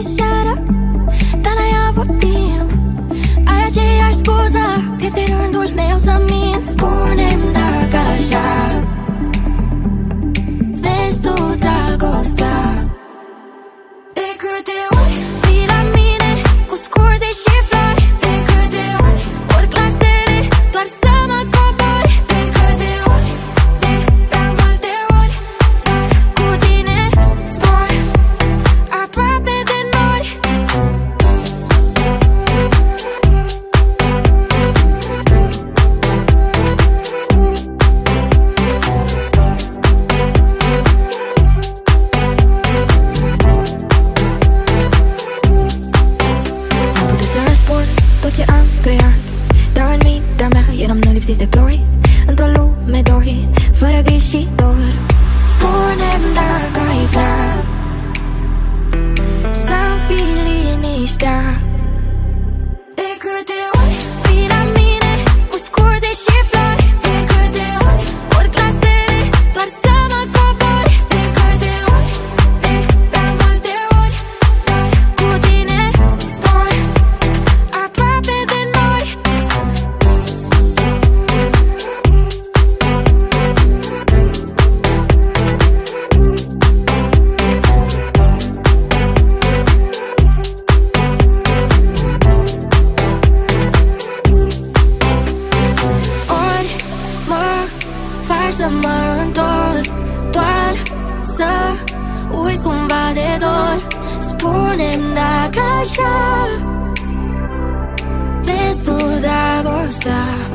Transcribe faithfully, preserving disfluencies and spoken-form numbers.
seara, dar n-ai avut timp. Ai aceeași scuză, cred că e rândul meu să mint. Spune-mi dacă așa vezi tu dragostea. De câte ori vii la mine cu scuze și flori, de câte ori urc la stele doar să mă cobori, de câte ori, de prea multe ori, dar cu tine zbor aproape de nori. Am putut să răspund tot ce am creat, dar în mintea mea eram nelipsiți de ploi, într-o lume doi, fără griji și dor. Spune-mi dacă ai vrea să-mi fii liniștea. De câte ori vii la mine cu scuze și flori, de câte ori urc la stele doar să mă cobori, de câte ori, de prea multe ori, dar cu tine zbor aproape de nori. Ori mă faci să mă întorc, doar să uit cumva de dor. Spune-mi dacă așa vezi tu dragostea.